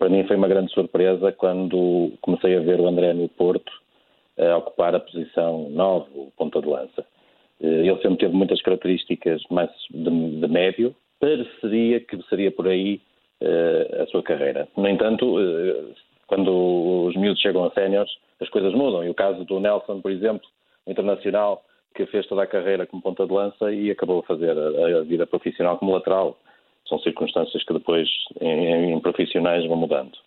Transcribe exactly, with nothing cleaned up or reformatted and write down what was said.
para mim foi uma grande surpresa quando comecei a ver o André no Porto a ocupar a posição nove, o ponta de lança. Ele sempre teve muitas características mais de, de médio, pareceria que seria por aí uh, a sua carreira. No entanto, uh, quando os miúdos chegam a séniores, as coisas mudam. E o caso do Nelson, por exemplo, internacional, que fez toda a carreira como ponta de lança e acabou a fazer a, a vida profissional como lateral. São circunstâncias que depois, em, em profissionais, vão mudando.